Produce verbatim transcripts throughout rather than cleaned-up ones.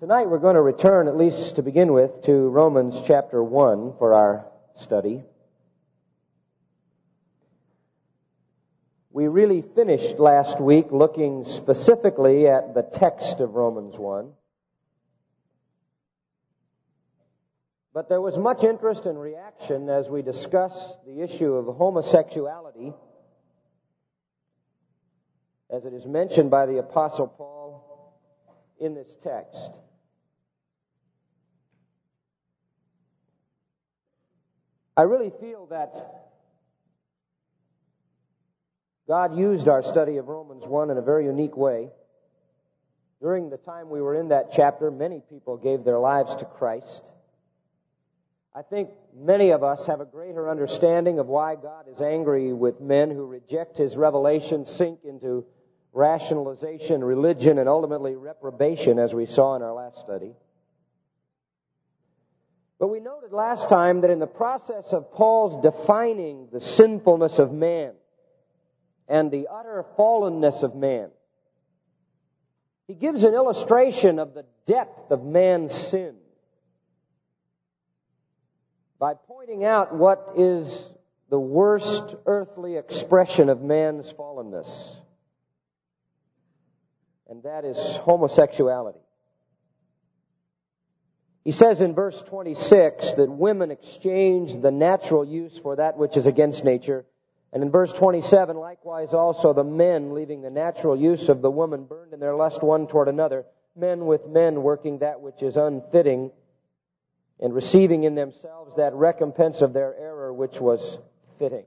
Tonight we're going to return, at least to begin with, to Romans chapter one for our study. We really finished last week looking specifically at the text of Romans one. But there was much interest and reaction as we discussed the issue of homosexuality, as it is mentioned by the Apostle Paul in this text. I really feel that God used our study of Romans one in a very unique way. During the time we were in that chapter, many people gave their lives to Christ. I think many of us have a greater understanding of why God is angry with men who reject His revelation, sink into rationalization, religion, and ultimately reprobation, as we saw in our last study. But we noted last time that in the process of Paul's defining the sinfulness of man and the utter fallenness of man, he gives an illustration of the depth of man's sin by pointing out what is the worst earthly expression of man's fallenness, and that is homosexuality. He says in verse twenty-six that women exchange the natural use for that which is against nature. And in verse twenty-seven, likewise also the men, leaving the natural use of the woman, burned in their lust one toward another, men with men working that which is unfitting, and receiving in themselves that recompense of their error which was fitting.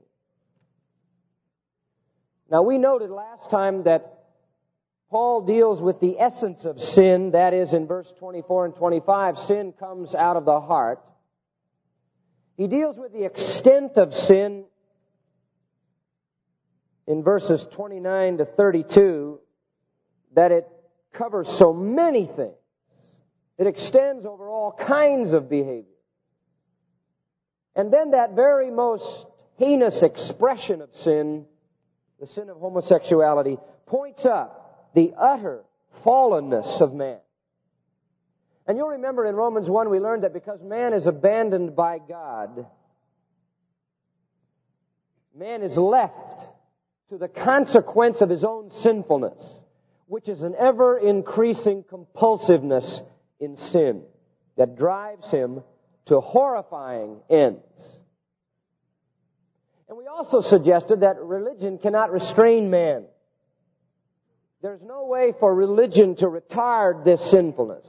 Now we noted last time that Paul deals with the essence of sin, that is in verse twenty-four and twenty-five, sin comes out of the heart. He deals with the extent of sin in verses twenty-nine to thirty-two, that it covers so many things. It extends over all kinds of behavior. And then that very most heinous expression of sin, the sin of homosexuality, points up the utter fallenness of man. And you'll remember in Romans one we learned that because man is abandoned by God, man is left to the consequence of his own sinfulness, which is an ever-increasing compulsiveness in sin that drives him to horrifying ends. And we also suggested that religion cannot restrain man. There's no way for religion to retard this sinfulness.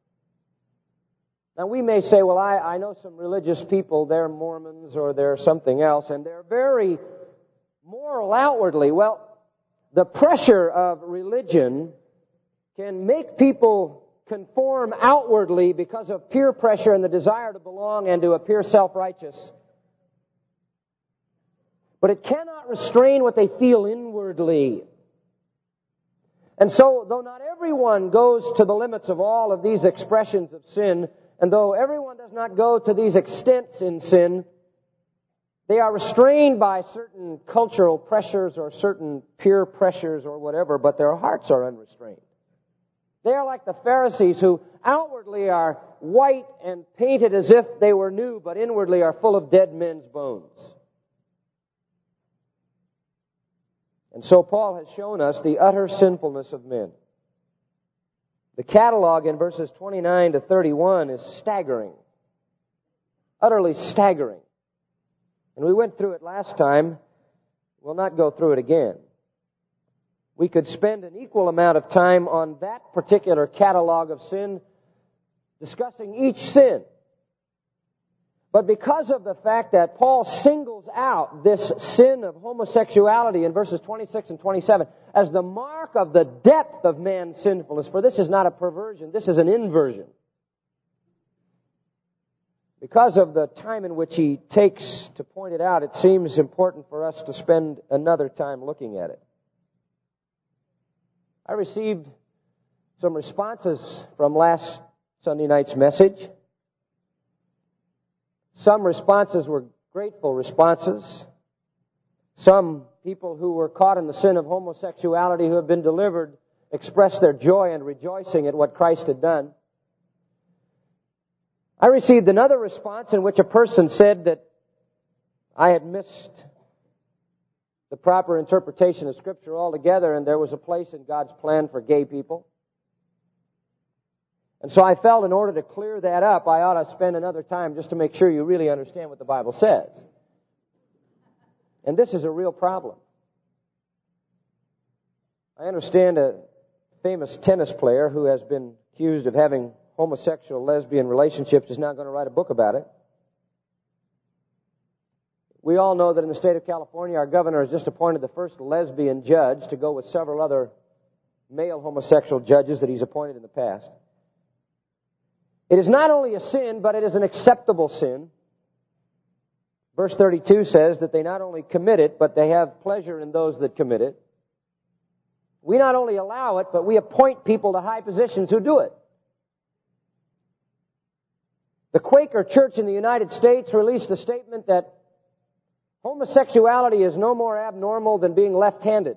Now we may say, well, I, I know some religious people, they're Mormons or they're something else, and they're very moral outwardly. Well, the pressure of religion can make people conform outwardly because of peer pressure and the desire to belong and to appear self-righteous. But it cannot restrain what they feel inwardly. And so, though not everyone goes to the limits of all of these expressions of sin, and though everyone does not go to these extents in sin, they are restrained by certain cultural pressures or certain peer pressures or whatever, but their hearts are unrestrained. They are like the Pharisees who outwardly are white and painted as if they were new, but inwardly are full of dead men's bones. And so Paul has shown us the utter sinfulness of men. The catalog in verses twenty-nine to thirty-one is staggering. Utterly staggering. And we went through it last time. We'll not go through it again. We could spend an equal amount of time on that particular catalog of sin, discussing each sin. But because of the fact that Paul singles out this sin of homosexuality in verses twenty-six and twenty-seven as the mark of the depth of man's sinfulness, for this is not a perversion, this is an inversion. Because of the time in which he takes to point it out, it seems important for us to spend another time looking at it. I received some responses from last Sunday night's message. Some responses were grateful responses. Some people who were caught in the sin of homosexuality who have been delivered expressed their joy and rejoicing at what Christ had done. I received another response in which a person said that I had missed the proper interpretation of Scripture altogether, and there was a place in God's plan for gay people. And so I felt in order to clear that up, I ought to spend another time just to make sure you really understand what the Bible says. And this is a real problem. I understand a famous tennis player who has been accused of having homosexual, lesbian relationships is now going to write a book about it. We all know that in the state of California, our governor has just appointed the first lesbian judge to go with several other male homosexual judges that he's appointed in the past. It is not only a sin, but it is an acceptable sin. Verse thirty-two says that they not only commit it, but they have pleasure in those that commit it. We not only allow it, but we appoint people to high positions who do it. The Quaker Church in the United States released a statement that homosexuality is no more abnormal than being left-handed.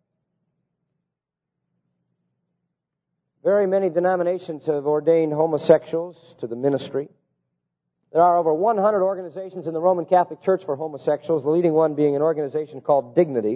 Very many denominations have ordained homosexuals to the ministry. There are over one hundred organizations in the Roman Catholic Church for homosexuals, the leading one being an organization called Dignity.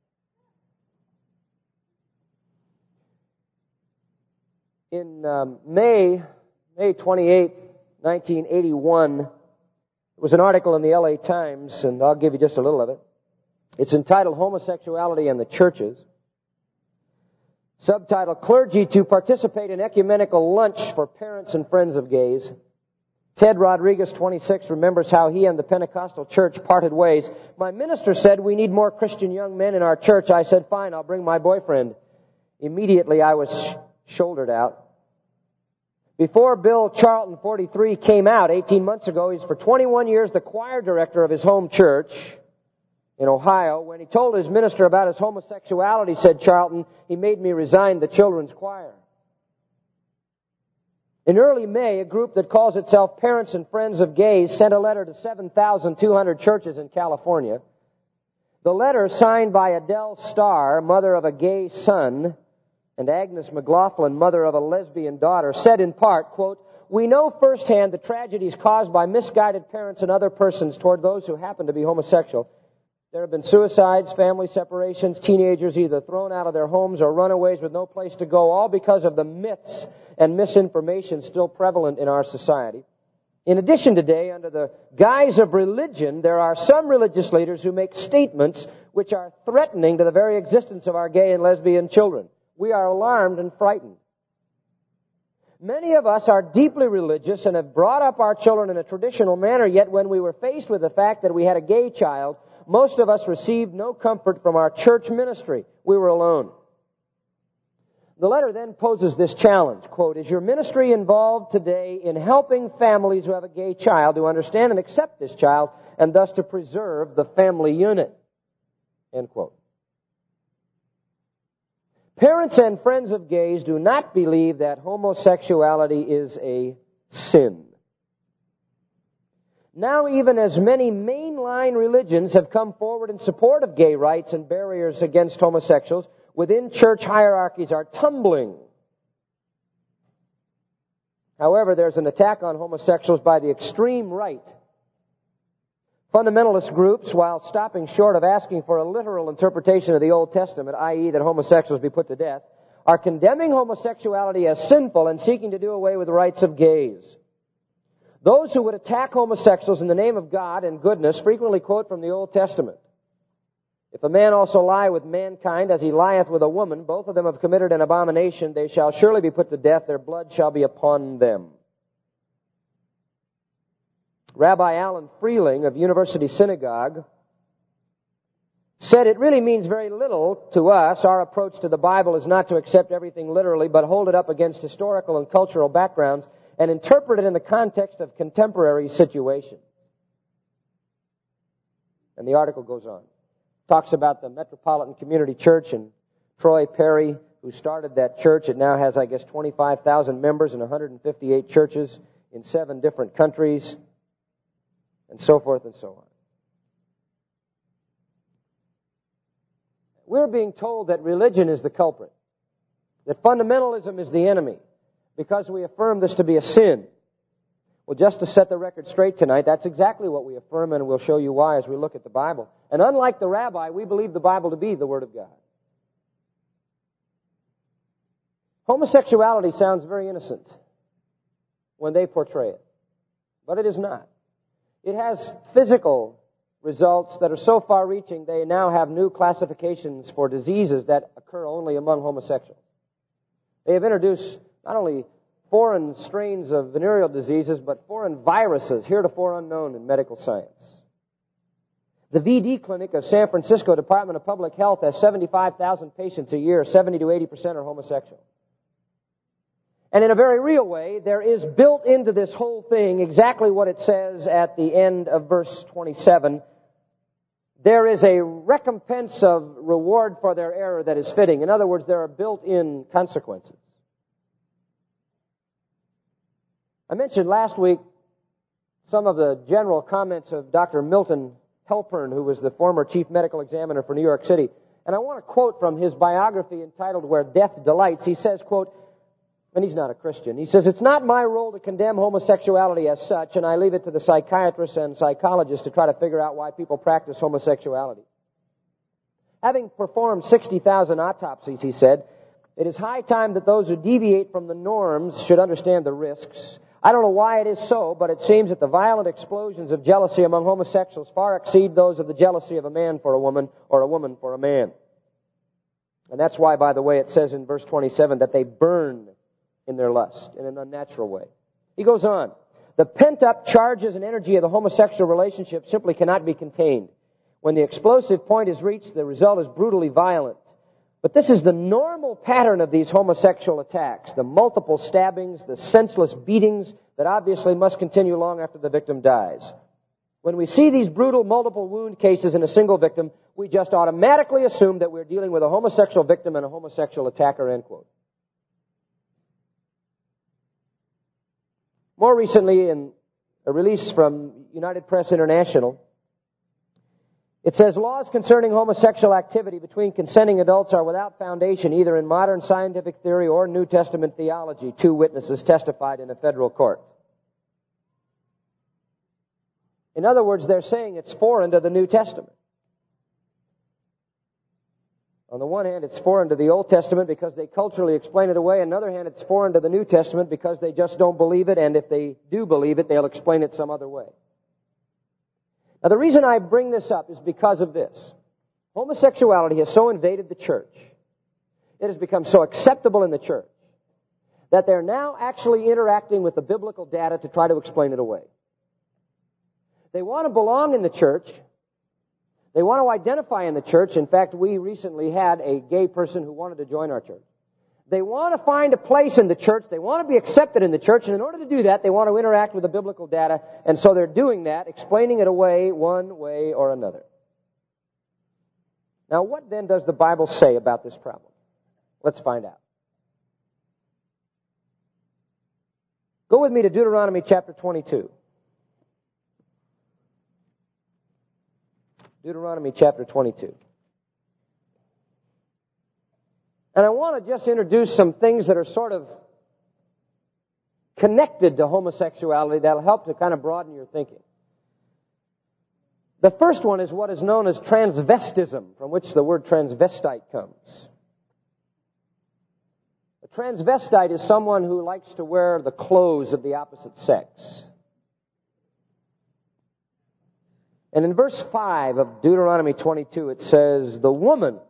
In um, May, May twenty-eighth, nineteen eighty-one, there was an article in the L A Times, and I'll give you just a little of it. It's entitled Homosexuality and the Churches. Subtitle, Clergy to Participate in Ecumenical Lunch for Parents and Friends of Gays. Ted Rodriguez, twenty-six, remembers how he and the Pentecostal church parted ways. My minister said, we need more Christian young men in our church. I said, fine, I'll bring my boyfriend. Immediately I was sh- shouldered out. Before Bill Charlton, forty-three, came out eighteen months ago, he's for twenty-one years the choir director of his home church in Ohio. When he told his minister about his homosexuality, said Charlton, he made me resign the children's choir. In early May, a group that calls itself Parents and Friends of Gays sent a letter to seven thousand two hundred churches in California. The letter, signed by Adele Starr, mother of a gay son, and Agnes McLaughlin, mother of a lesbian daughter, said in part, quote, we know firsthand the tragedies caused by misguided parents and other persons toward those who happen to be homosexual. There have been suicides, family separations, teenagers either thrown out of their homes or runaways with no place to go, all because of the myths and misinformation still prevalent in our society. In addition, today, under the guise of religion, there are some religious leaders who make statements which are threatening to the very existence of our gay and lesbian children. We are alarmed and frightened. Many of us are deeply religious and have brought up our children in a traditional manner, yet when we were faced with the fact that we had a gay child, most of us received no comfort from our church ministry. We were alone. The letter then poses this challenge, quote, is your ministry involved today in helping families who have a gay child to understand and accept this child and thus to preserve the family unit? End quote. Parents and friends of gays do not believe that homosexuality is a sin. Now, even as many mainline religions have come forward in support of gay rights and barriers against homosexuals, within church hierarchies are tumbling. However, there's an attack on homosexuals by the extreme right. Fundamentalist groups, while stopping short of asking for a literal interpretation of the Old Testament, that is that homosexuals be put to death, are condemning homosexuality as sinful and seeking to do away with the rights of gays. Those who would attack homosexuals in the name of God and goodness frequently quote from the Old Testament. If a man also lie with mankind as he lieth with a woman, both of them have committed an abomination, they shall surely be put to death, their blood shall be upon them. Rabbi Alan Freeling of University Synagogue said it really means very little to us. Our approach to the Bible is not to accept everything literally, but hold it up against historical and cultural backgrounds and interpret it in the context of contemporary situations. And the article goes on. Talks about the Metropolitan Community Church and Troy Perry, who started that church. It now has, I guess, twenty-five thousand members in one hundred fifty-eight churches in seven different countries, and so forth and so on. We're being told that religion is the culprit, that fundamentalism is the enemy, because we affirm this to be a sin. Well, just to set the record straight tonight, that's exactly what we affirm, and we'll show you why as we look at the Bible. And unlike the rabbi, we believe the Bible to be the Word of God. Homosexuality sounds very innocent when they portray it, but it is not. It has physical results that are so far-reaching, they now have new classifications for diseases that occur only among homosexuals. They have introduced not only foreign strains of venereal diseases, but foreign viruses heretofore unknown in medical science. The V D Clinic of San Francisco Department of Public Health has seventy-five thousand patients a year. seventy to eighty percent are homosexual. And in a very real way, there is built into this whole thing exactly what it says at the end of verse twenty-seven. There is a recompense of reward for their error that is fitting. In other words, there are built-in consequences. I mentioned last week some of the general comments of Doctor Milton Halpern, who was the former chief medical examiner for New York City. And I want to quote from his biography entitled Where Death Delights. He says, quote, and he's not a Christian, he says, "It's not my role to condemn homosexuality as such, and I leave it to the psychiatrists and psychologists to try to figure out why people practice homosexuality. Having performed sixty thousand autopsies," he said, "it is high time that those who deviate from the norms should understand the risks. I don't know why it is so, but it seems that the violent explosions of jealousy among homosexuals far exceed those of the jealousy of a man for a woman or a woman for a man." And that's why, by the way, it says in verse twenty-seven that they burn in their lust in an unnatural way. He goes on, "The pent-up charges and energy of the homosexual relationship simply cannot be contained. When the explosive point is reached, the result is brutally violent. But this is the normal pattern of these homosexual attacks, the multiple stabbings, the senseless beatings that obviously must continue long after the victim dies. When we see these brutal multiple wound cases in a single victim, we just automatically assume that we're dealing with a homosexual victim and a homosexual attacker," end quote. More recently, in a release from United Press International, it says, "Laws concerning homosexual activity between consenting adults are without foundation either in modern scientific theory or New Testament theology," two witnesses testified in a federal court. In other words, they're saying it's foreign to the New Testament. On the one hand, it's foreign to the Old Testament because they culturally explain it away. On the other hand, it's foreign to the New Testament because they just don't believe it, and if they do believe it, they'll explain it some other way. Now, the reason I bring this up is because of this. Homosexuality has so invaded the church, it has become so acceptable in the church, that they're now actually interacting with the biblical data to try to explain it away. They want to belong in the church. They want to identify in the church. In fact, we recently had a gay person who wanted to join our church. They want to find a place in the church. They want to be accepted in the church. And in order to do that, they want to interact with the biblical data. And so they're doing that, explaining it away one way or another. Now, what then does the Bible say about this problem? Let's find out. Go with me to Deuteronomy chapter twenty-two. Deuteronomy chapter twenty-two. And I want to just introduce some things that are sort of connected to homosexuality that'll help to kind of broaden your thinking. The first one is what is known as transvestism, from which the word transvestite comes. A transvestite is someone who likes to wear the clothes of the opposite sex. And in verse five of Deuteronomy twenty-two, it says, "The woman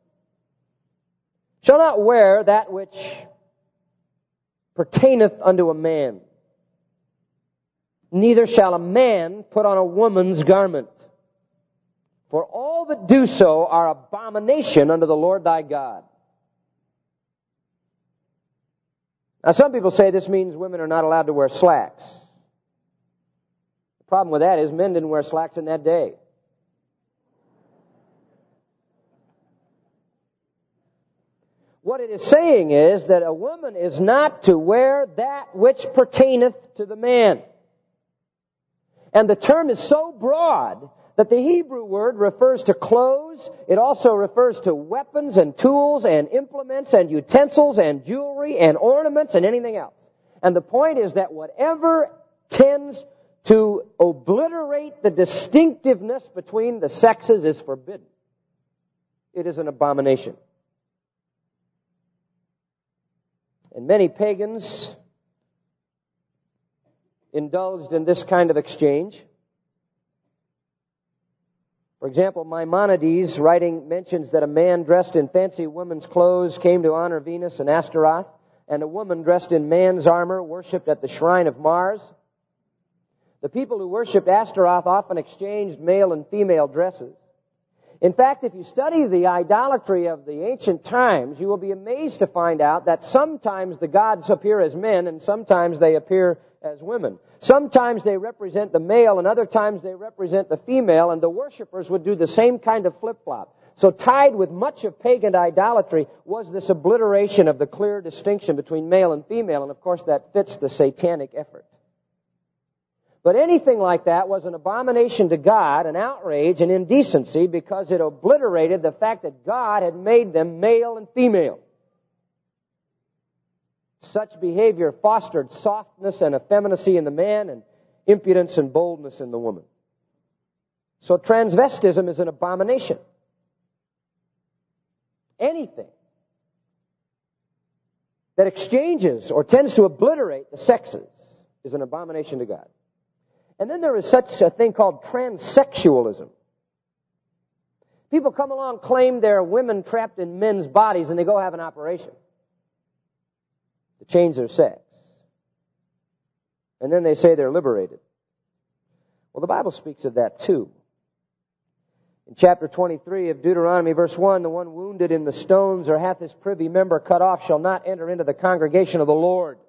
shall not wear that which pertaineth unto a man, neither shall a man put on a woman's garment. For all that do so are abomination unto the Lord thy God." Now, some people say this means women are not allowed to wear slacks. The problem with that is men didn't wear slacks in that day. What it is saying is that a woman is not to wear that which pertaineth to the man. And the term is so broad that the Hebrew word refers to clothes. It also refers to weapons and tools and implements and utensils and jewelry and ornaments and anything else. And the point is that whatever tends to obliterate the distinctiveness between the sexes is forbidden. It is an abomination. And many pagans indulged in this kind of exchange. For example, Maimonides, writing, mentions that a man dressed in fancy women's clothes came to honor Venus and Astaroth, and a woman dressed in man's armor worshipped at the shrine of Mars. The people who worshipped Astaroth often exchanged male and female dresses. In fact, if you study the idolatry of the ancient times, you will be amazed to find out that sometimes the gods appear as men and sometimes they appear as women. Sometimes they represent the male and other times they represent the female, and the worshipers would do the same kind of flip-flop. So tied with much of pagan idolatry was this obliteration of the clear distinction between male and female, and of course that fits the satanic effort. But anything like that was an abomination to God, an outrage, an indecency, because it obliterated the fact that God had made them male and female. Such behavior fostered softness and effeminacy in the man and impudence and boldness in the woman. So transvestism is an abomination. Anything that exchanges or tends to obliterate the sexes is an abomination to God. And then there is such a thing called transsexualism. People come along, claim they're women trapped in men's bodies, and they go have an operation to change their sex. And then they say they're liberated. Well, the Bible speaks of that too. In chapter twenty-three of Deuteronomy, verse one, the one wounded in the stones or hath his privy member cut off shall not enter into the congregation of the Lord.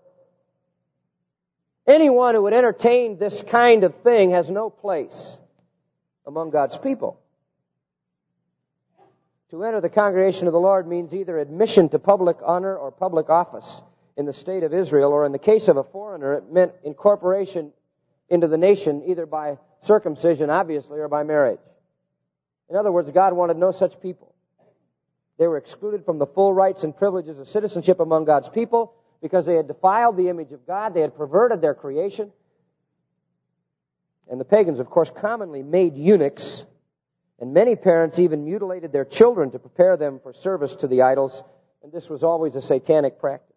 Anyone who would entertain this kind of thing has no place among God's people. To enter the congregation of the Lord means either admission to public honor or public office in the state of Israel, or in the case of a foreigner, it meant incorporation into the nation either by circumcision, obviously, or by marriage. In other words, God wanted no such people. They were excluded from the full rights and privileges of citizenship among God's people because they had defiled the image of God, they had perverted their creation. And the pagans, of course, commonly made eunuchs, and many parents even mutilated their children to prepare them for service to the idols, and this was always a satanic practice.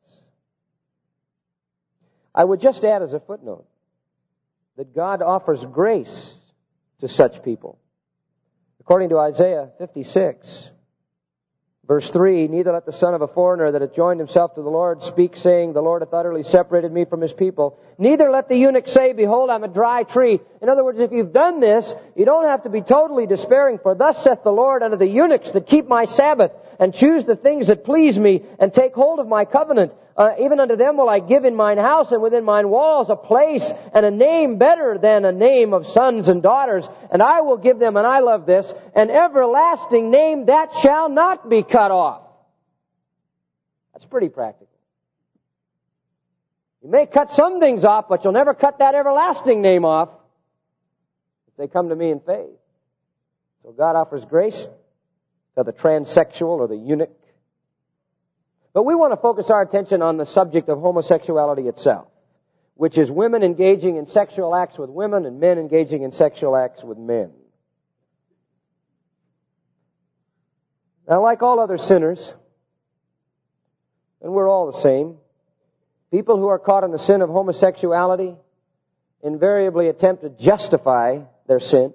I would just add as a footnote that God offers grace to such people. According to Isaiah fifty-six, verse three, neither let the son of a foreigner that hath joined himself to the Lord speak, saying, the Lord hath utterly separated me from his people. Neither let the eunuch say, behold, I'm a dry tree. In other words, if you've done this, you don't have to be totally despairing, for thus saith the Lord unto the eunuchs that keep my Sabbath, and choose the things that please me, and take hold of my covenant. Uh, even unto them will I give in mine house and within mine walls a place and a name better than a name of sons and daughters. And I will give them, and I love this, an everlasting name that shall not be cut off. That's pretty practical. You may cut some things off, but you'll never cut that everlasting name off if they come to me in faith. So God offers grace to the transsexual or the eunuch. But we want to focus our attention on the subject of homosexuality itself, which is women engaging in sexual acts with women and men engaging in sexual acts with men. Now, like all other sinners, and we're all the same, people who are caught in the sin of homosexuality invariably attempt to justify their sin.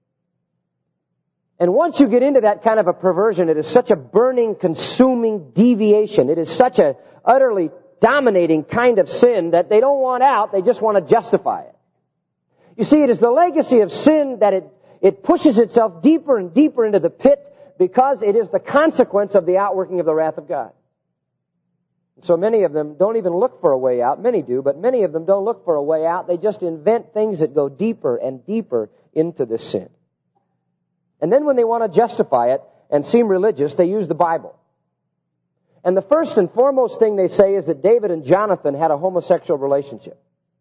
And once you get into that kind of a perversion, it is such a burning, consuming deviation. It is such a utterly dominating kind of sin that they don't want out, they just want to justify it. You see, it is the legacy of sin that it, it pushes itself deeper and deeper into the pit because it is the consequence of the outworking of the wrath of God. So many of them don't even look for a way out. Many do, but many of them don't look for a way out. They just invent things that go deeper and deeper into this sin. And then when they want to justify it and seem religious, they use the Bible. And the first and foremost thing they say is that David and Jonathan had a homosexual relationship.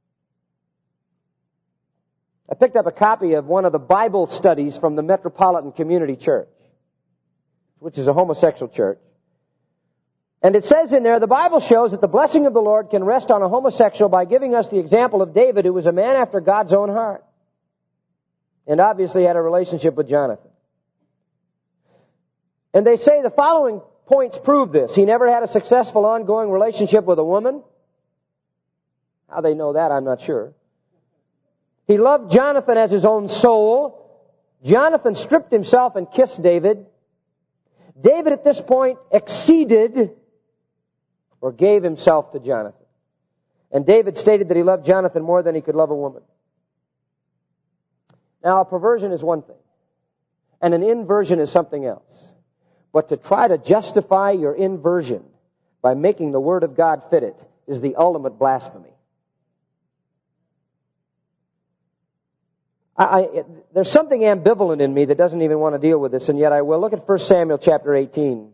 I picked up a copy of one of the Bible studies from the Metropolitan Community Church, which is a homosexual church. And it says in there, the Bible shows that the blessing of the Lord can rest on a homosexual by giving us the example of David, who was a man after God's own heart. And obviously had a relationship with Jonathan. And they say the following points prove this. He never had a successful ongoing relationship with a woman. How they know that, I'm not sure. He loved Jonathan as his own soul. Jonathan stripped himself and kissed David. David at this point exceeded or gave himself to Jonathan. And David stated that he loved Jonathan more than he could love a woman. Now, a perversion is one thing, and an inversion is something else. But to try to justify your inversion by making the Word of God fit it is the ultimate blasphemy. I, I, it, there's something ambivalent in me that doesn't even want to deal with this, and yet I will. Look at First Samuel chapter eighteen.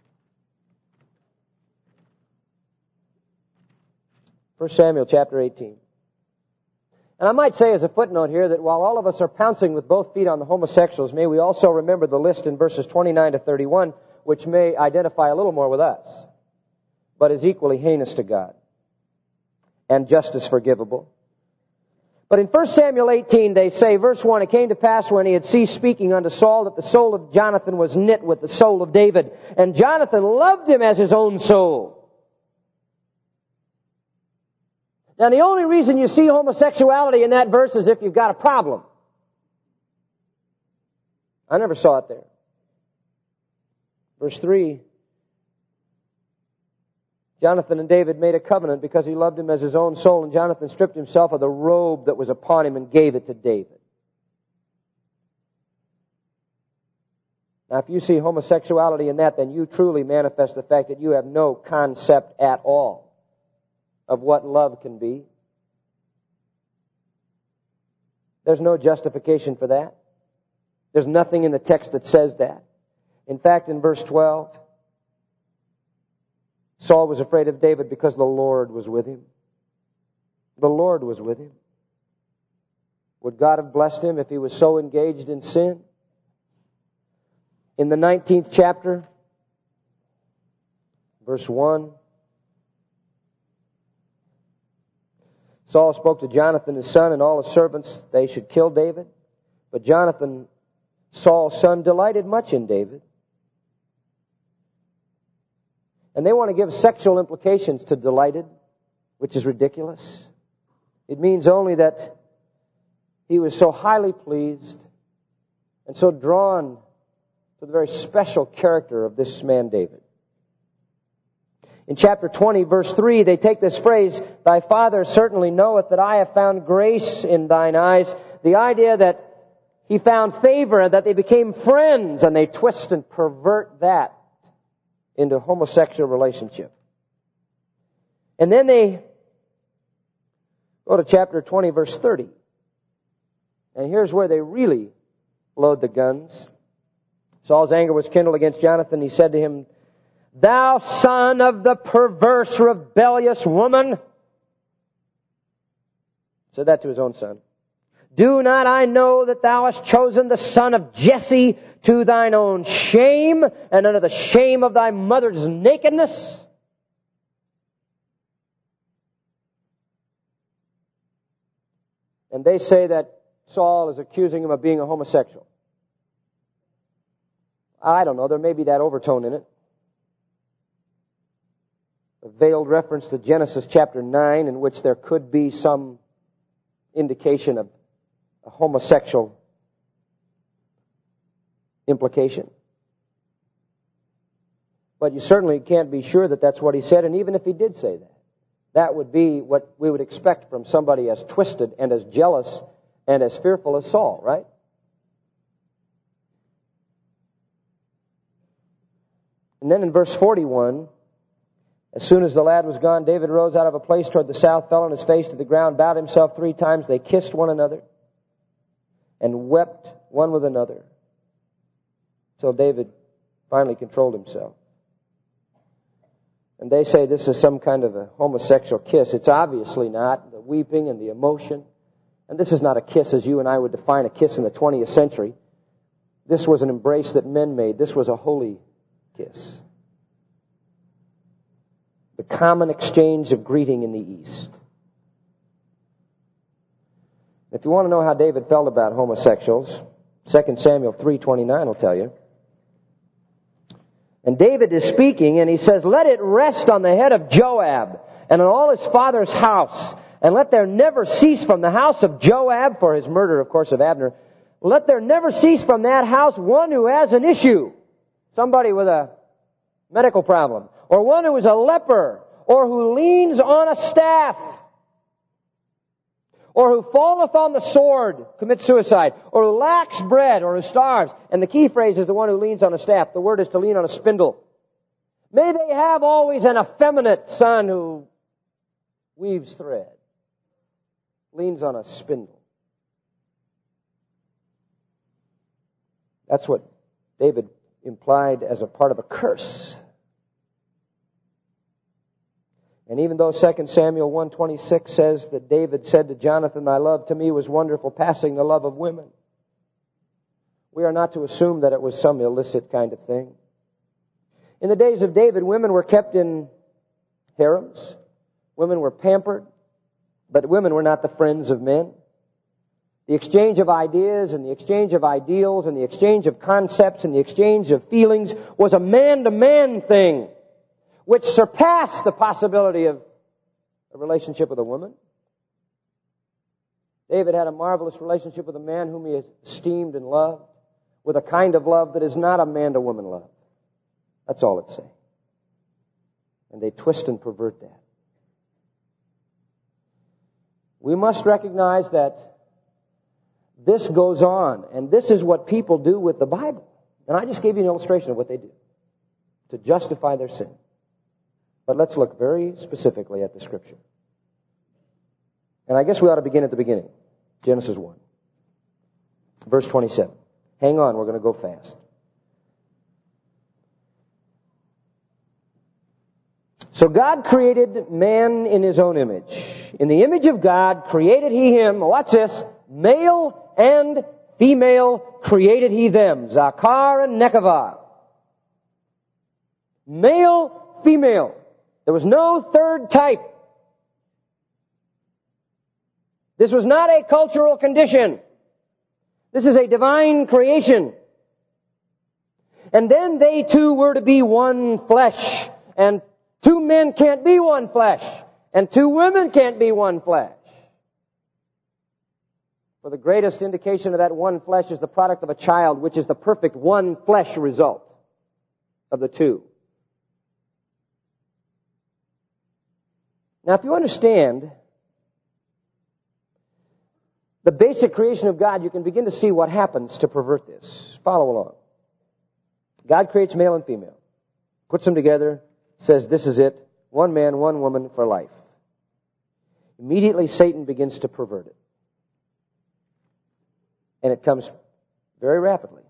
First Samuel chapter eighteen. And I might say as a footnote here that while all of us are pouncing with both feet on the homosexuals, may we also remember the list in verses twenty-nine to thirty-one, which may identify a little more with us, but is equally heinous to God and just as forgivable. But in First Samuel eighteen, they say, verse one, it came to pass when he had ceased speaking unto Saul that the soul of Jonathan was knit with the soul of David, and Jonathan loved him as his own soul. Now, the only reason you see homosexuality in that verse is if you've got a problem. I never saw it there. Verse three, Jonathan and David made a covenant because he loved him as his own soul, and Jonathan stripped himself of the robe that was upon him and gave it to David. Now, if you see homosexuality in that, then you truly manifest the fact that you have no concept at all of what love can be. There's no justification for that. There's nothing in the text that says that. In fact, in verse twelve, Saul was afraid of David because the Lord was with him. The Lord was with him. Would God have blessed him if he was so engaged in sin? In the nineteenth chapter, verse one, Saul spoke to Jonathan his son and all his servants they should kill David. But Jonathan, Saul's son, delighted much in David. And they want to give sexual implications to delighted, which is ridiculous. It means only that he was so highly pleased and so drawn to the very special character of this man David. In chapter twenty, verse three, they take this phrase, "Thy father certainly knoweth that I have found grace in thine eyes." The idea that he found favor and that they became friends, and they twist and pervert that into a homosexual relationship. And then they go to chapter twenty, verse thirty. And here's where they really load the guns. Saul's anger was kindled against Jonathan. He said to him, "Thou son of the perverse, rebellious woman." Said that to his own son. "Do not I know that thou hast chosen the son of Jesse to thine own shame and unto the shame of thy mother's nakedness?" And they say that Saul is accusing him of being a homosexual. I don't know, there may be that overtone in it. A veiled reference to Genesis chapter nine in which there could be some indication of a homosexual implication. But you certainly can't be sure that that's what he said, and even if he did say that, that would be what we would expect from somebody as twisted and as jealous and as fearful as Saul, right? And then in verse forty-one, as soon as the lad was gone, David rose out of a place toward the south, fell on his face to the ground, bowed himself three times. They kissed one another and wept one with another till David finally controlled himself. And they say this is some kind of a homosexual kiss. It's obviously not. The weeping and the emotion. And this is not a kiss as you and I would define a kiss in the twentieth century. This was an embrace that men made. This was a holy kiss. the common exchange of greeting in the East. If you want to know how David felt about homosexuals, Second Samuel three twenty-nine will tell you. And David is speaking, and he says, "Let it rest on the head of Joab and on all his father's house, and let there never cease from the house of Joab," for his murder, of course, of Abner, "let there never cease from that house one who has an issue," somebody with a medical problem, or one who is a leper, or who leans on a staff, or who falleth on the sword, commits suicide, or who lacks bread, or who starves. And the key phrase is the one who leans on a staff. The word is to lean on a spindle. "May they have always an effeminate son who weaves thread, leans on a spindle." That's what David implied as a part of a curse. And even though Second Samuel one twenty-six says that David said to Jonathan, "Thy love to me was wonderful, passing the love of women," we are not to assume that it was some illicit kind of thing. In the days of David, women were kept in harems. Women were pampered, but women were not the friends of men. The exchange of ideas and the exchange of ideals and the exchange of concepts and the exchange of feelings was a man-to-man thing, which surpassed the possibility of a relationship with a woman. David had a marvelous relationship with a man whom he esteemed and loved, with a kind of love that is not a man-to-woman love. That's all it's saying. And they twist and pervert that. We must recognize that this goes on, and this is what people do with the Bible. And I just gave you an illustration of what they do to justify their sin. But let's look very specifically at the Scripture. And I guess we ought to begin at the beginning. Genesis one. Verse twenty-seven. Hang on, we're going to go fast. "So God created man in his own image. In the image of God created he him," watch this, "male and female created he them." Zakar and Nekavah. Male, female. There was no third type. This was not a cultural condition. This is a divine creation. And then they two were to be one flesh. And two men can't be one flesh. And two women can't be one flesh. For the greatest indication of that one flesh is the product of a child, which is the perfect one flesh result of the two. Now, if you understand the basic creation of God, you can begin to see what happens to pervert this. Follow along. God creates male and female, puts them together, says this is it, one man, one woman for life. Immediately Satan begins to pervert it. And it comes very rapidly.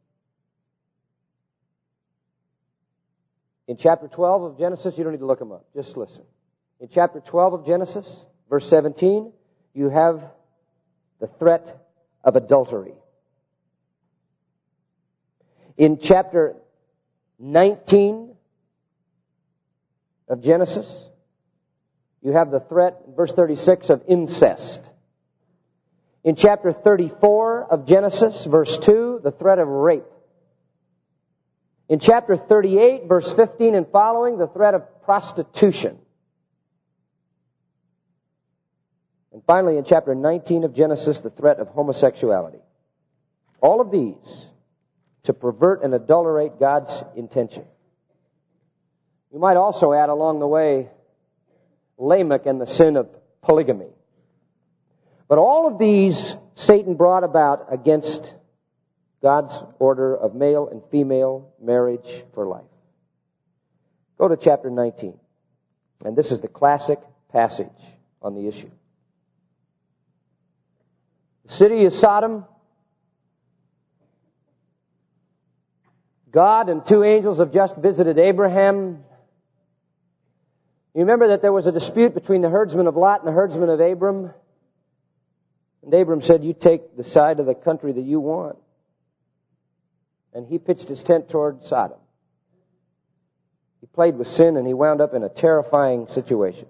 In chapter twelve of Genesis, you don't need to look them up, just listen. In chapter twelve of Genesis, verse seventeen, you have the threat of adultery. In chapter nineteen of Genesis, you have the threat, verse thirty-six, of incest. In chapter thirty-four of Genesis, verse two, the threat of rape. In chapter thirty-eight, verse fifteen and following, the threat of prostitution. And finally, in chapter nineteen of Genesis, the threat of homosexuality. All of these to pervert and adulterate God's intention. You might also add along the way Lamech and the sin of polygamy. But all of these Satan brought about against God's order of male and female marriage for life. Go to chapter nineteen. And this is the classic passage on the issue. The city is Sodom. God and two angels have just visited Abraham. You remember that there was a dispute between the herdsmen of Lot and the herdsmen of Abram. And Abram said, you take the side of the country that you want. And he pitched his tent toward Sodom. He played with sin and he wound up in a terrifying situation.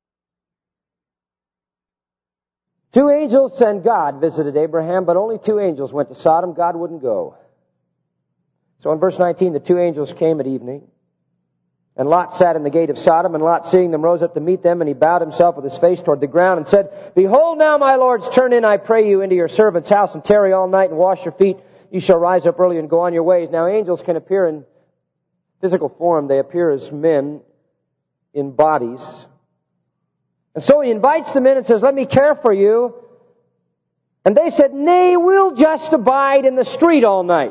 Two angels and God visited Abraham, but only two angels went to Sodom. God wouldn't go. So in verse nineteen, the two angels came at evening. And Lot sat in the gate of Sodom, and Lot, seeing them, rose up to meet them, and he bowed himself with his face toward the ground and said, Behold now, my lords, turn in, I pray you, into your servant's house, and tarry all night, and wash your feet. You shall rise up early and go on your ways. Now angels can appear in physical form. They appear as men in bodies. And so he invites them in and says, Let me care for you. And they said, Nay, we'll just abide in the street all night.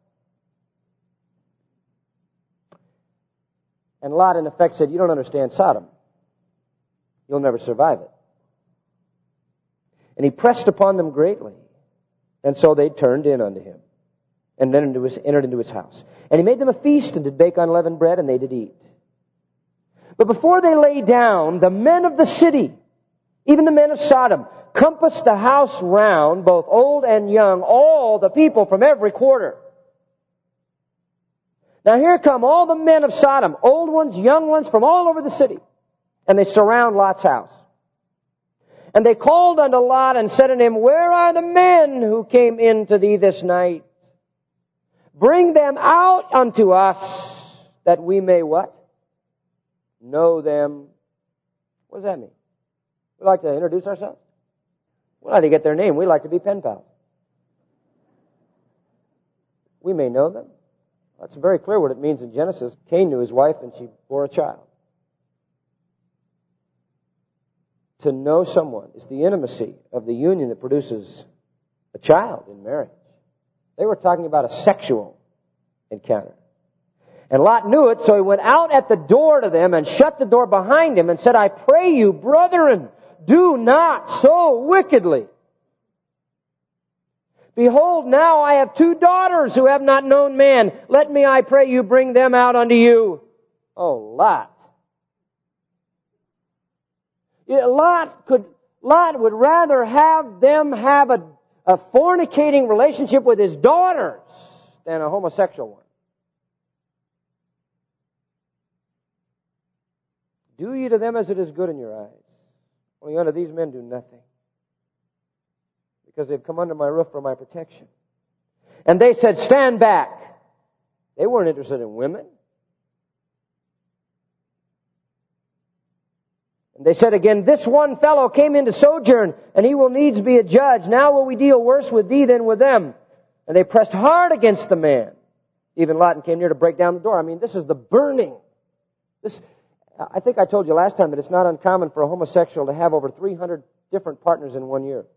And Lot, in effect, said, You don't understand Sodom. You'll never survive it. And he pressed upon them greatly. And so they turned in unto him, and then into his, entered into his house. And he made them a feast, and did bake unleavened bread, and they did eat. But before they lay down, the men of the city, even the men of Sodom, compassed the house round, both old and young, all the people from every quarter. Now here come all the men of Sodom, old ones, young ones, from all over the city. And they surround Lot's house. And they called unto Lot and said unto him, Where are the men who came in to thee this night? Bring them out unto us, that we may what? Know them. What does that mean? We like to introduce ourselves. We like to get their name. We like to be pen pals. We may know them. That's very clear what it means in Genesis. Cain knew his wife and she bore a child. To know someone is the intimacy of the union that produces a child in marriage. They were talking about a sexual encounter. And Lot knew it, so he went out at the door to them and shut the door behind him and said, I pray you, brethren, do not so wickedly. Behold, now I have two daughters who have not known man. Let me, I pray you, bring them out unto you. Oh, Lot. Yeah, Lot could, Lot would rather have them have a, a fornicating relationship with his daughters than a homosexual one. Do ye to them as it is good in your eyes. Only unto these men do nothing, because they've come under my roof for my protection. And they said, Stand back. They weren't interested in women. And they said again, This one fellow came in to sojourn, and he will needs be a judge. Now will we deal worse with thee than with them. And they pressed hard against the man. Even Lot came near to break down the door. I mean, this is the burning. This, I think I told you last time that it's not uncommon for a homosexual to have over three hundred different partners in one year.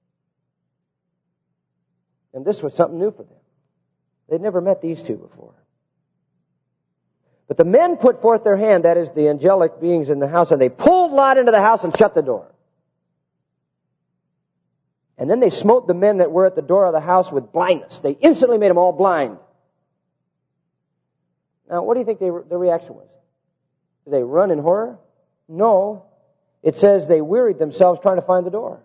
And this was something new for them. They'd never met these two before. But the men put forth their hand, that is, the angelic beings in the house, and they pulled Lot into the house and shut the door. And then they smote the men that were at the door of the house with blindness. They instantly made them all blind. Now, what do you think they, their reaction was? Did they run in horror? No. It says they wearied themselves trying to find the door.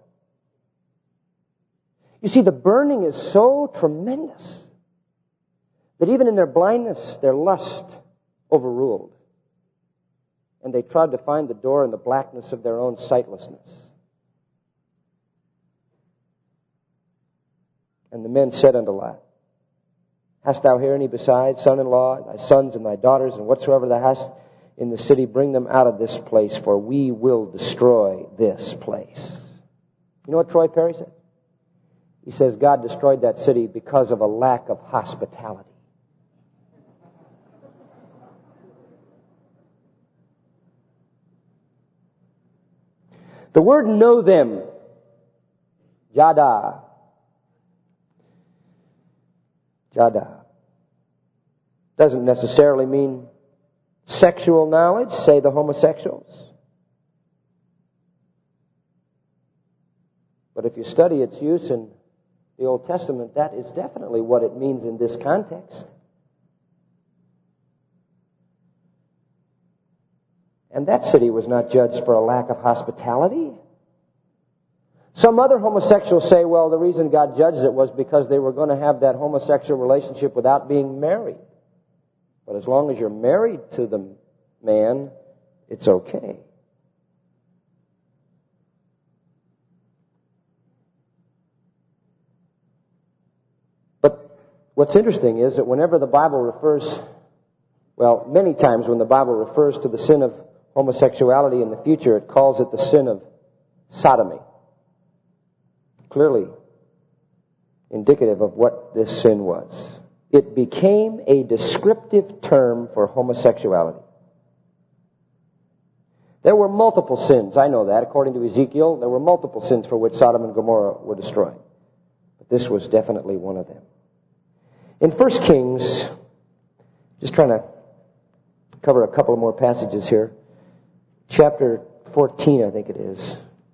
You see, the burning is so tremendous that even in their blindness, their lust overruled. And they tried to find the door in the blackness of their own sightlessness. And the men said unto Lot, Hast thou here any besides, son-in-law, thy sons and thy daughters, and whatsoever thou hast in the city, bring them out of this place, for we will destroy this place. You know what Troy Perry said? He says God destroyed that city because of a lack of hospitality. The word know them, Jada, Jada, doesn't necessarily mean sexual knowledge, say the homosexuals. But if you study its use in the Old Testament, that is definitely what it means in this context. And that city was not judged for a lack of hospitality. Some other homosexuals say, well, the reason God judged it was because they were going to have that homosexual relationship without being married. But as long as you're married to the man, it's okay. But what's interesting is that whenever the Bible refers, well, many times when the Bible refers to the sin of homosexuality in the future, it calls it the sin of sodomy. Clearly indicative of what this sin was. It became a descriptive term for homosexuality. There were multiple sins, I know that. According to Ezekiel, there were multiple sins for which Sodom and Gomorrah were destroyed. But this was definitely one of them. In First Kings, just trying to cover a couple more passages here. Chapter fourteen, I think it is.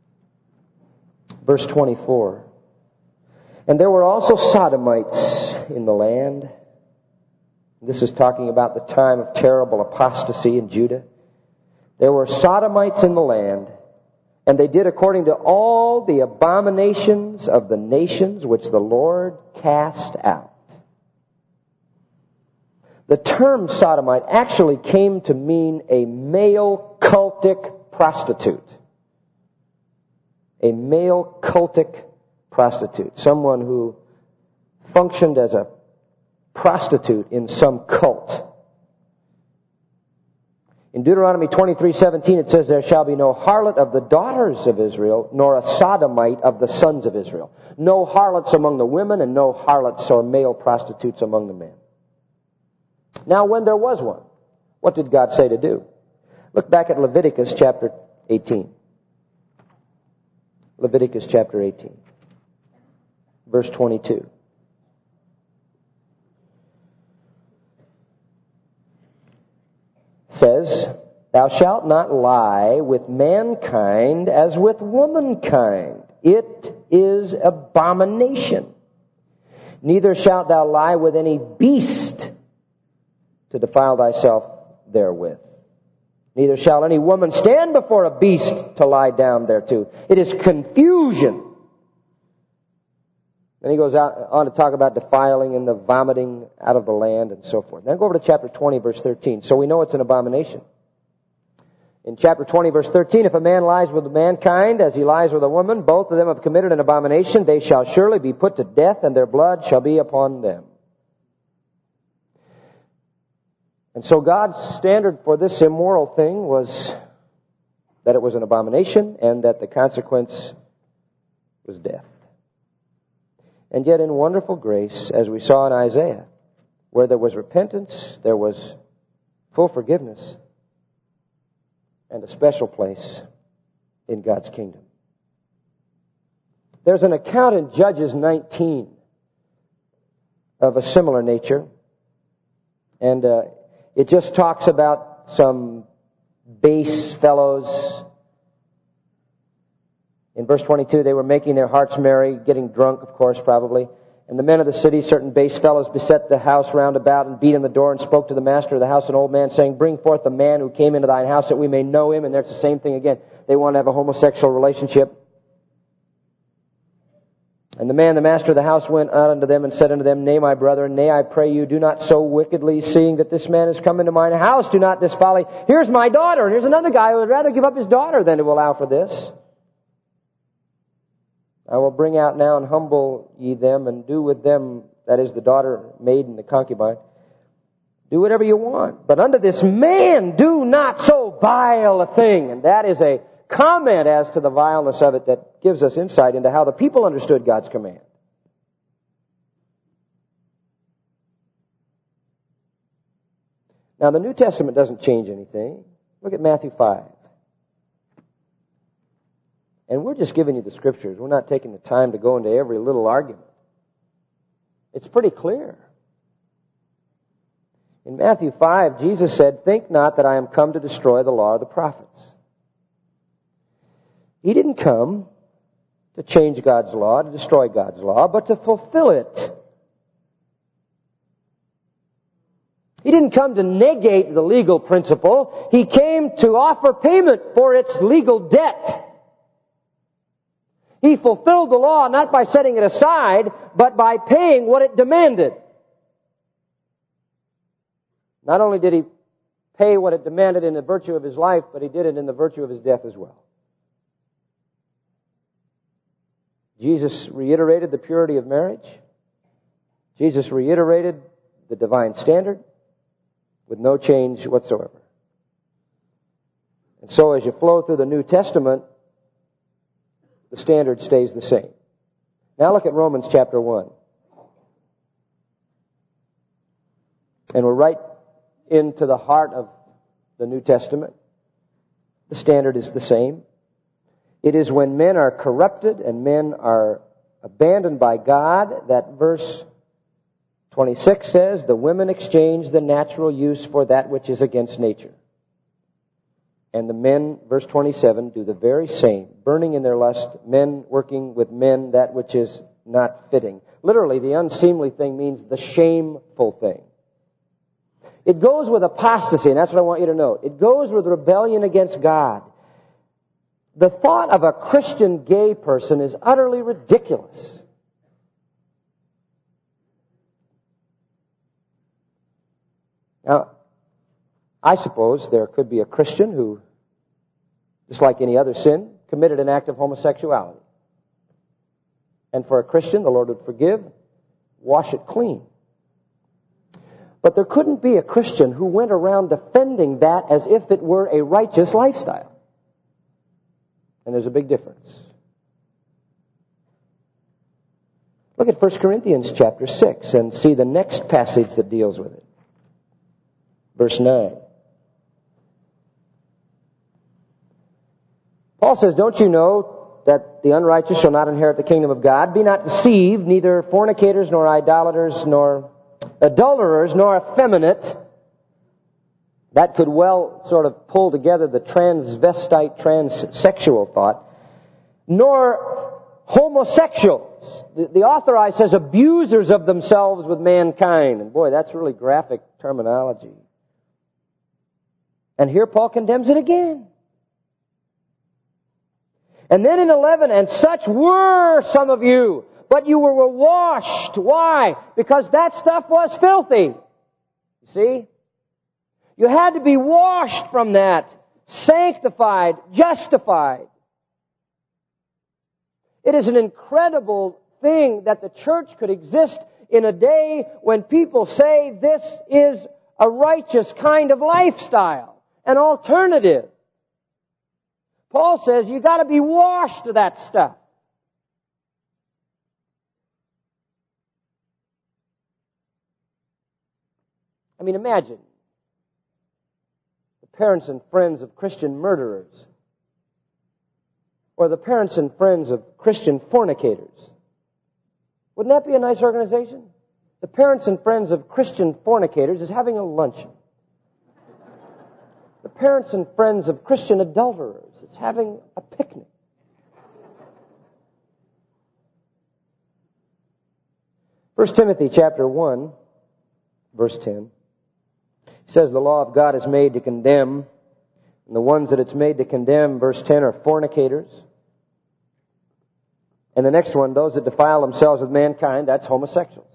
Verse twenty-four. And there were also Sodomites in the land. This is talking about the time of terrible apostasy in Judah. There were Sodomites in the land, and they did according to all the abominations of the nations which the Lord cast out. The term sodomite actually came to mean a male cultic prostitute. A male cultic prostitute. Someone who functioned as a prostitute in some cult. In Deuteronomy twenty-three seventeen it says, there shall be no harlot of the daughters of Israel, nor a sodomite of the sons of Israel. No harlots among the women, and no harlots or male prostitutes among the men. Now, when there was one, what did God say to do? Look back at Leviticus chapter eighteen. Leviticus chapter eighteen. Verse twenty-two. Says, thou shalt not lie with mankind as with womankind. It is abomination. Neither shalt thou lie with any beast to defile thyself therewith. Neither shall any woman stand before a beast to lie down thereto. It is confusion. Then he goes out on to talk about defiling and the vomiting out of the land and so forth. Then go over to chapter twenty, verse thirteen. So we know it's an abomination. In chapter twenty, verse thirteen, if a man lies with mankind as he lies with a woman, both of them have committed an abomination. They shall surely be put to death, and their blood shall be upon them. And so God's standard for this immoral thing was that it was an abomination and that the consequence was death. And yet in wonderful grace, as we saw in Isaiah, where there was repentance, there was full forgiveness, and a special place in God's kingdom. There's an account in Judges nineteen of a similar nature, and uh, it just talks about some base fellows. In verse twenty-two, they were making their hearts merry, getting drunk, of course, probably. And the men of the city, certain base fellows, beset the house round about and beat on the door and spoke to the master of the house, an old man, saying, bring forth the man who came into thine house that we may know him. And there's the same thing again. They want to have a homosexual relationship. And the man, the master of the house, went out unto them and said unto them, nay, my brethren, nay, I pray you, do not so wickedly, seeing that this man is come into mine house. Do not this folly. Here's my daughter, and here's another guy who would rather give up his daughter than to allow for this. I will bring out now and humble ye them, and do with them, that is the daughter, maiden, the concubine, do whatever you want. But unto this man do not so vile a thing. And that is a comment as to the vileness of it that gives us insight into how the people understood God's command. Now, the New Testament doesn't change anything. Look at Matthew five. And we're just giving you the scriptures. We're not taking the time to go into every little argument. It's pretty clear. In Matthew five, Jesus said, think not that I am come to destroy the law of the prophets. He didn't come to change God's law, to destroy God's law, but to fulfill it. He didn't come to negate the legal principle. He came to offer payment for its legal debt. He fulfilled the law not by setting it aside, but by paying what it demanded. Not only did he pay what it demanded in the virtue of his life, but he did it in the virtue of his death as well. Jesus reiterated the purity of marriage. Jesus reiterated the divine standard with no change whatsoever. And so as you flow through the New Testament, the standard stays the same. Now look at Romans chapter one. And we're right into the heart of the New Testament. The standard is the same. It is when men are corrupted and men are abandoned by God that verse twenty-six says, the women exchange the natural use for that which is against nature. And the men, verse twenty-seven, do the very same, burning in their lust, men working with men that which is not fitting. Literally, the unseemly thing means the shameful thing. It goes with apostasy, and that's what I want you to note. It goes with rebellion against God. The thought of a Christian gay person is utterly ridiculous. Now, I suppose there could be a Christian who, just like any other sin, committed an act of homosexuality. And for a Christian, the Lord would forgive, wash it clean. But there couldn't be a Christian who went around defending that as if it were a righteous lifestyle. And there's a big difference. Look at First Corinthians chapter six and see the next passage that deals with it. Verse nine. Paul says, don't you know that the unrighteous shall not inherit the kingdom of God? Be not deceived, neither fornicators, nor idolaters, nor adulterers, nor effeminate. That could well sort of pull together the transvestite, transsexual thought. Nor homosexuals. The, the authorized says abusers of themselves with mankind. And boy, that's really graphic terminology. And here Paul condemns it again. And then in eleven, and such were some of you, but you were washed. Why? Because that stuff was filthy. You see? You had to be washed from that, sanctified, justified. It is an incredible thing that the church could exist in a day when people say this is a righteous kind of lifestyle, an alternative. Paul says you got to be washed of that stuff. I mean, imagine the parents and friends of Christian murderers, or the parents and friends of Christian fornicators. Wouldn't that be a nice organization? The parents and friends of Christian fornicators is having a luncheon. The parents and friends of Christian adulterers is having a picnic. First Timothy chapter one, verse ten. It says the law of God is made to condemn, and the ones that it's made to condemn, verse ten, are fornicators. And the next one, those that defile themselves with mankind, that's homosexuals.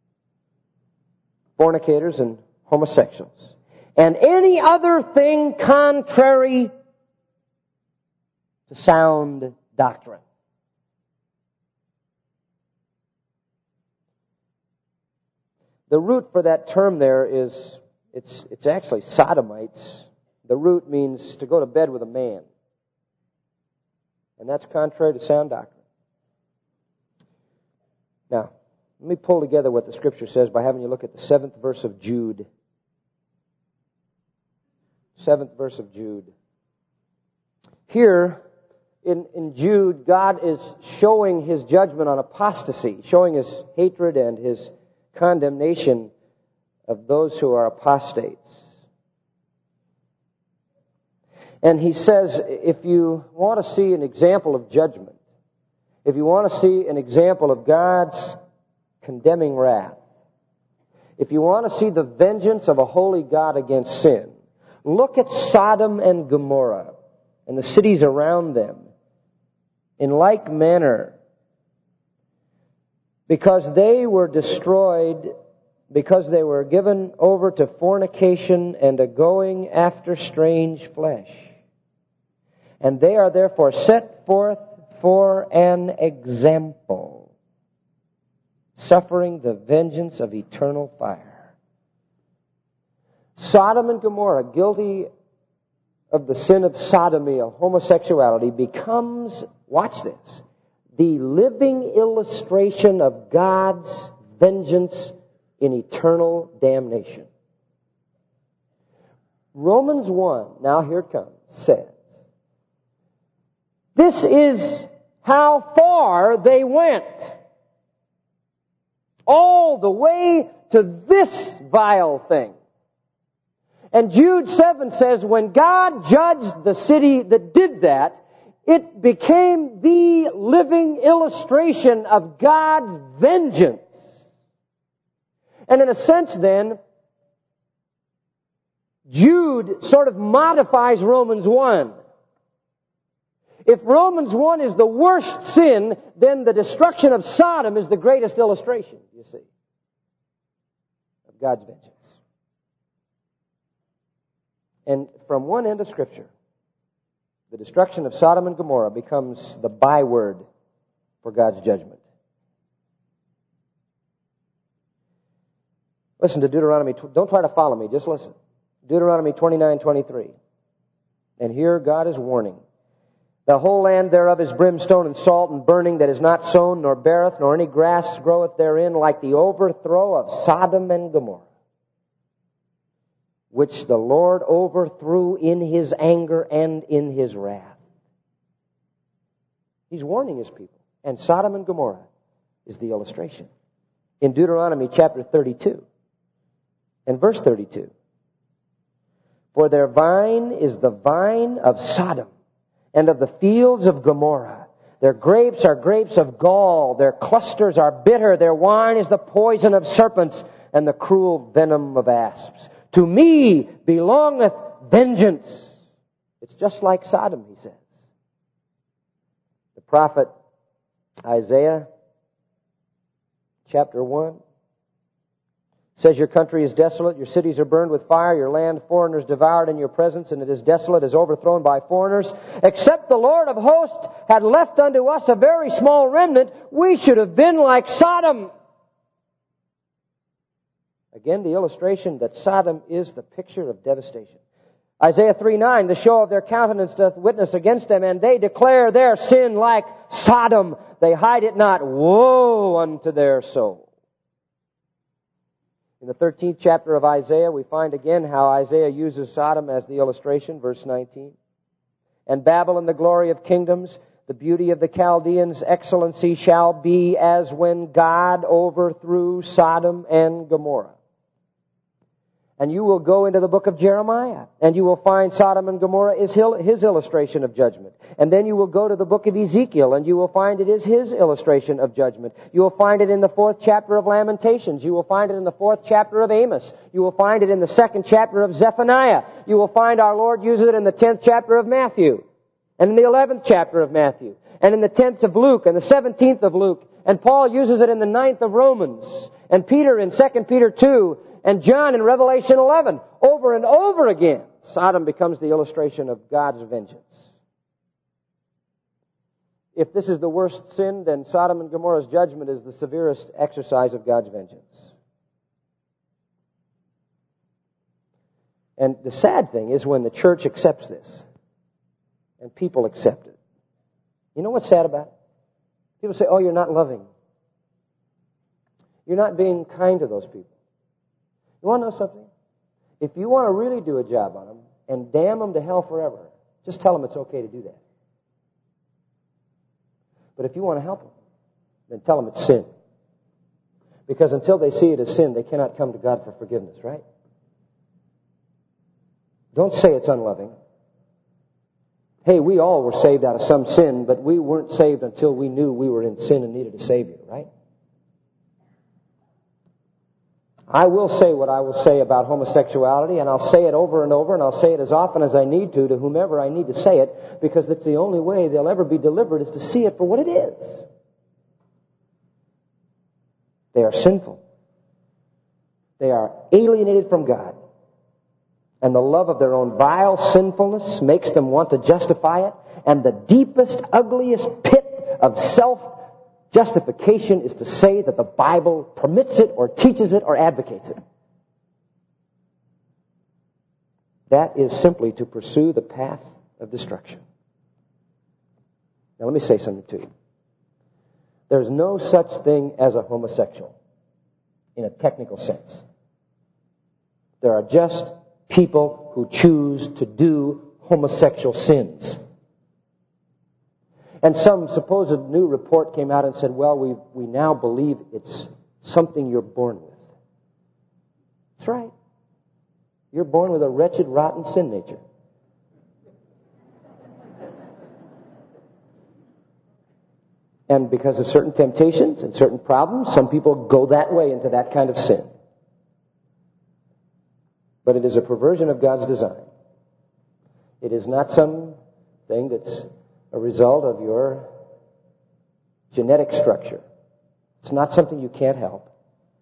Fornicators and homosexuals. And any other thing contrary to sound doctrine. The root for that term there is, it's, it's actually sodomites. The root means to go to bed with a man. And that's contrary to sound doctrine. Now, let me pull together what the Scripture says by having you look at the seventh verse of Jude. Seventh verse of Jude. Here, in, in Jude, God is showing His judgment on apostasy, showing His hatred and His condemnation of those who are apostates. And He says, if you want to see an example of judgment, if you want to see an example of God's condemning wrath, if you want to see the vengeance of a holy God against sin, look at Sodom and Gomorrah and the cities around them in like manner, because they were destroyed because they were given over to fornication and a going after strange flesh. And they are therefore set forth for an example, suffering the vengeance of eternal fire. Sodom and Gomorrah, guilty of the sin of sodomy, of homosexuality, becomes, watch this, the living illustration of God's vengeance in eternal damnation. Romans one, now here it comes, says, this is how far they went. All the way to this vile thing. And Jude seven says, when God judged the city that did that, it became the living illustration of God's vengeance. And in a sense then, Jude sort of modifies Romans one. If Romans one is the worst sin, then the destruction of Sodom is the greatest illustration, you see, of God's vengeance. And from one end of Scripture, the destruction of Sodom and Gomorrah becomes the byword for God's judgment. Listen to Deuteronomy. Don't try to follow me, just listen. Deuteronomy twenty-nine twenty-three. And here God is warning. The whole land thereof is brimstone and salt and burning, that is not sown, nor beareth, nor any grass groweth therein, like the overthrow of Sodom and Gomorrah, which the Lord overthrew in His anger and in His wrath. He's warning His people. And Sodom and Gomorrah is the illustration. In Deuteronomy chapter thirty-two and verse thirty-two. For their vine is the vine of Sodom, and of the fields of Gomorrah. Their grapes are grapes of gall. Their clusters are bitter. Their wine is the poison of serpents and the cruel venom of asps. To me belongeth vengeance. It's just like Sodom, he says. The prophet Isaiah, chapter one, says, your country is desolate, your cities are burned with fire, your land foreigners devoured in your presence, and it is desolate, is overthrown by foreigners. Except the Lord of hosts had left unto us a very small remnant, we should have been like Sodom. Again, the illustration that Sodom is the picture of devastation. Isaiah three nine, the show of their countenance doth witness against them, and they declare their sin like Sodom. They hide it not. Woe unto their soul. In the thirteenth chapter of Isaiah, we find again how Isaiah uses Sodom as the illustration, verse nineteen. And Babylon, the glory of kingdoms, the beauty of the Chaldeans' excellency shall be as when God overthrew Sodom and Gomorrah. And you will go into the book of Jeremiah, and you will find Sodom and Gomorrah is his illustration of judgment. And then you will go to the book of Ezekiel, and you will find it is his illustration of judgment. You will find it in the fourth chapter of Lamentations. You will find it in the fourth chapter of Amos. You will find it in the second chapter of Zephaniah. You will find our Lord uses it in the tenth chapter of Matthew, and in the eleventh chapter of Matthew, and in the tenth of Luke, and the seventeenth of Luke. And Paul uses it in the ninth of Romans, and Peter in Second Peter two, and John in Revelation eleven. Over and over again, Sodom becomes the illustration of God's vengeance. If this is the worst sin, then Sodom and Gomorrah's judgment is the severest exercise of God's vengeance. And the sad thing is when the church accepts this, and people accept it. You know what's sad about it? People say, oh, you're not loving. You're not being kind to those people. You want to know something? If you want to really do a job on them and damn them to hell forever, just tell them it's okay to do that. But if you want to help them, then tell them it's sin. Because until they see it as sin, they cannot come to God for forgiveness, right? Don't say it's unloving. Hey, we all were saved out of some sin, but we weren't saved until we knew we were in sin and needed a Savior, right? I will say what I will say about homosexuality, and I'll say it over and over, and I'll say it as often as I need to, to whomever I need to say it, because it's the only way they'll ever be delivered is to see it for what it is. They are sinful. They are alienated from God. And the love of their own vile sinfulness makes them want to justify it. And the deepest, ugliest pit of self-justification is to say that the Bible permits it or teaches it or advocates it. That is simply to pursue the path of destruction. Now let me say something to you. There's no such thing as a homosexual in a technical sense. There are just people who choose to do homosexual sins. And some supposed new report came out and said, well, we we now believe it's something you're born with. That's right. You're born with a wretched, rotten sin nature. And because of certain temptations and certain problems, some people go that way into that kind of sin. But it is a perversion of God's design. It is not something that's a result of your genetic structure. It's not something you can't help.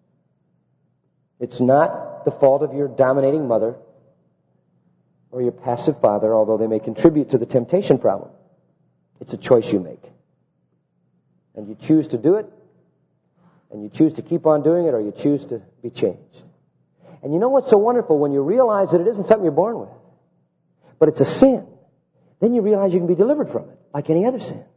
It's not the fault of your dominating mother or your passive father, although they may contribute to the temptation problem. It's a choice you make. And you choose to do it, and you choose to keep on doing it, or you choose to be changed. And you know what's so wonderful? When you realize that it isn't something you're born with, but it's a sin, then you realize you can be delivered from it, like any other sin.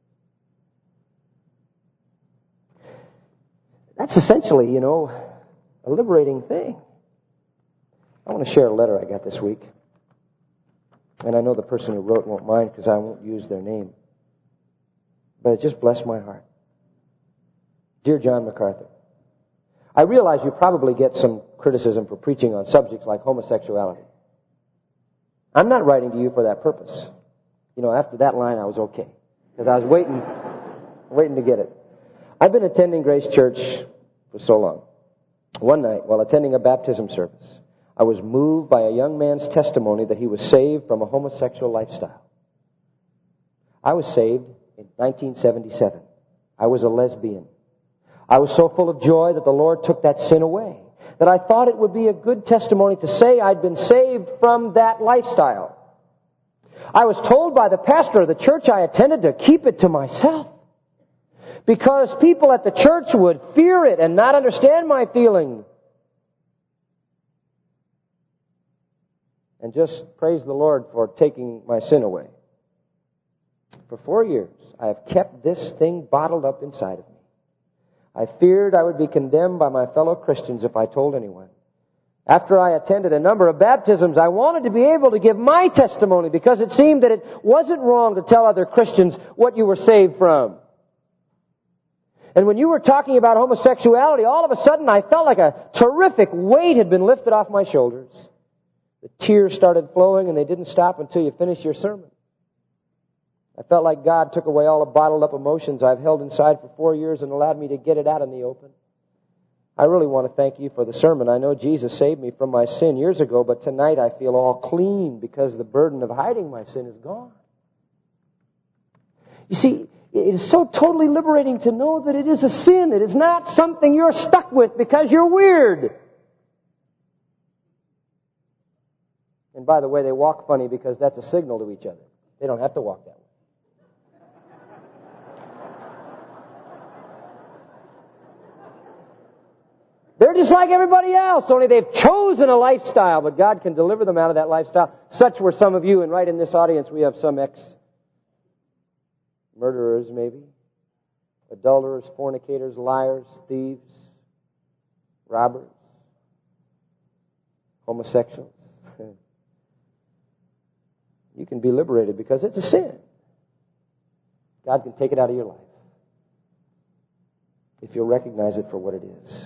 That's essentially, you know, a liberating thing. I want to share a letter I got this week. And I know the person who wrote won't mind because I won't use their name. But it just blessed my heart. Dear John MacArthur, I realize you probably get some criticism for preaching on subjects like homosexuality. I'm not writing to you for that purpose. You know, after that line, I was okay. Because I was waiting, waiting to get it. I've been attending Grace Church for so long. One night, while attending a baptism service, I was moved by a young man's testimony that he was saved from a homosexual lifestyle. I was saved in nineteen seventy-seven. I was a lesbian. I was so full of joy that the Lord took that sin away, that I thought it would be a good testimony to say I'd been saved from that lifestyle. I was told by the pastor of the church I attended to keep it to myself, because people at the church would fear it and not understand my feeling. And just praise the Lord for taking my sin away. For four years, I have kept this thing bottled up inside of me. I feared I would be condemned by my fellow Christians if I told anyone. After I attended a number of baptisms, I wanted to be able to give my testimony because it seemed that it wasn't wrong to tell other Christians what you were saved from. And when you were talking about homosexuality, all of a sudden I felt like a terrific weight had been lifted off my shoulders. The tears started flowing and they didn't stop until you finished your sermon. I felt like God took away all the bottled up emotions I've held inside for four years and allowed me to get it out in the open. I really want to thank you for the sermon. I know Jesus saved me from my sin years ago, but tonight I feel all clean because the burden of hiding my sin is gone. You see, it is so totally liberating to know that it is a sin. It is not something you're stuck with because you're weird. And by the way, they walk funny because that's a signal to each other. They don't have to walk that way. They're just like everybody else, only they've chosen a lifestyle, but God can deliver them out of that lifestyle. Such were some of you, and right in this audience we have some ex-murderers maybe, adulterers, fornicators, liars, thieves, robbers, homosexuals. You can be liberated because it's a sin. God can take it out of your life if you'll recognize it for what it is.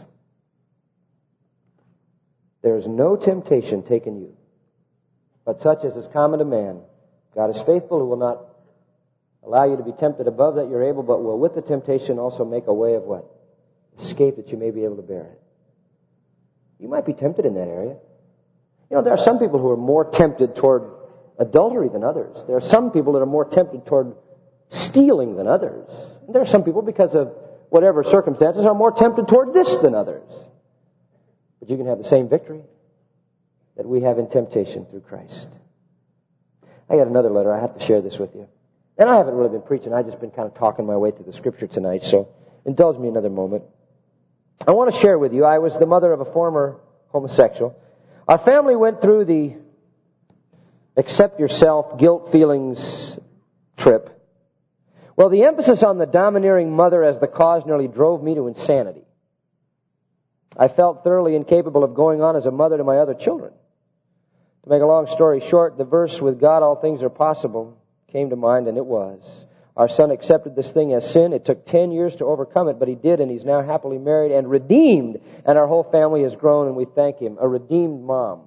There is no temptation taken you, but such as is common to man. God is faithful, who will not allow you to be tempted above that you're able, but will with the temptation also make a way of what? Escape, that you may be able to bear it. You might be tempted in that area. You know, there are some people who are more tempted toward adultery than others. There are some people that are more tempted toward stealing than others. And there are some people, because of whatever circumstances, are more tempted toward this than others. But you can have the same victory that we have in temptation through Christ. I got another letter. I have to share this with you. And I haven't really been preaching. I've just been kind of talking my way through the Scripture tonight, so indulge me another moment. I want to share with you, I was the mother of a former homosexual. Our family went through the accept yourself, guilt feelings trip. Well, the emphasis on the domineering mother as the cause nearly drove me to insanity. I felt thoroughly incapable of going on as a mother to my other children. To make a long story short, the verse, with God all things are possible, came to mind, and it was. Our son accepted this thing as sin. It took ten years to overcome it, but he did, and he's now happily married and redeemed, and our whole family has grown, and we thank him. A redeemed mom.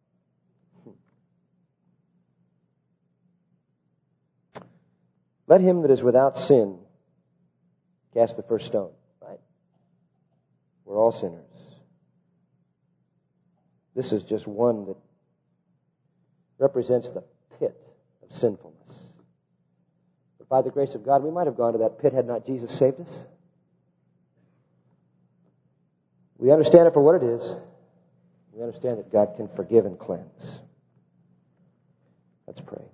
Let him that is without sin cast the first stone. Right? We're all sinners. This is just one that represents the pit of sinfulness. But by the grace of God, we might have gone to that pit had not Jesus saved us. We understand it for what it is. We understand that God can forgive and cleanse. Let's pray.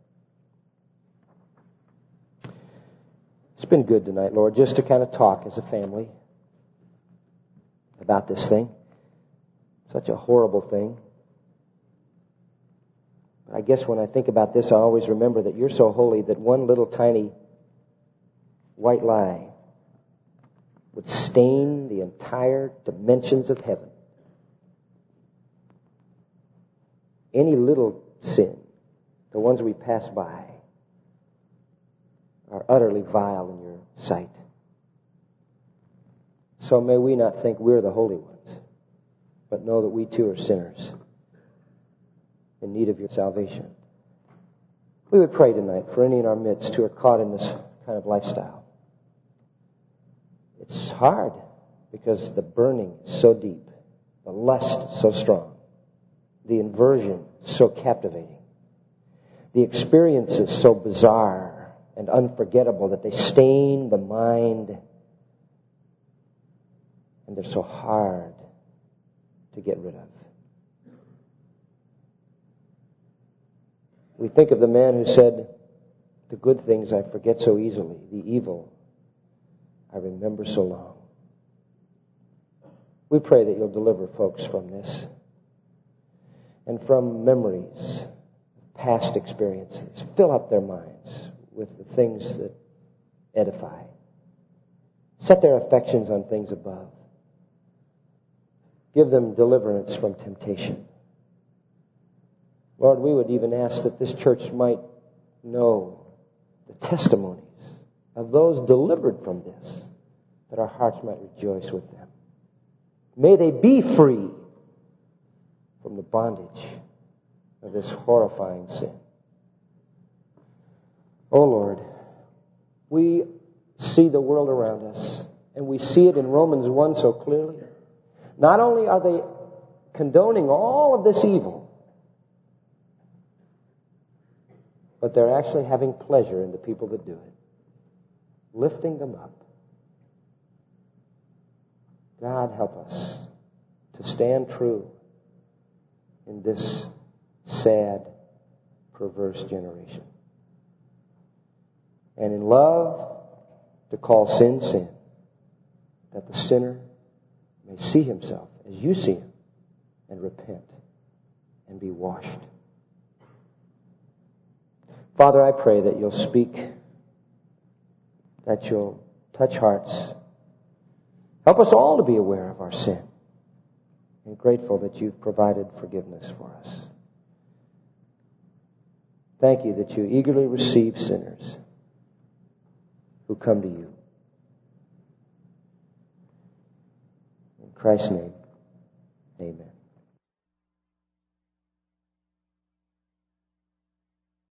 It's been good tonight, Lord, just to kind of talk as a family about this thing. Such a horrible thing. But I guess when I think about this, I always remember that you're so holy that one little tiny white lie would stain the entire dimensions of heaven. Any little sin, the ones we pass by, are utterly vile in your sight. So may we not think we're the holy ones, but know that we too are sinners in need of your salvation. We would pray tonight for any in our midst who are caught in this kind of lifestyle. It's hard because the burning is so deep, the lust so strong, the inversion so captivating, the experiences so bizarre and unforgettable that they stain the mind, and they're so hard to get rid of. We think of the man who said, the good things I forget so easily, the evil I remember so long. We pray that you'll deliver folks from this and from memories, past experiences. Fill up their minds with the things that edify. Set their affections on things above. Give them deliverance from temptation. Lord, we would even ask that this church might know the testimonies of those delivered from this, that our hearts might rejoice with them. May they be free from the bondage of this horrifying sin. Oh Lord, we see the world around us, and we see it in Romans one so clearly. Not only are they condoning all of this evil, but they're actually having pleasure in the people that do it, lifting them up. God, help us to stand true in this sad, perverse generation. And in love, to call sin, sin, that the sinner may see himself as you see him and repent and be washed. Father, I pray that you'll speak, that you'll touch hearts. Help us all to be aware of our sin and grateful that you've provided forgiveness for us. Thank you that you eagerly receive sinners who come to you. In Christ's name, amen.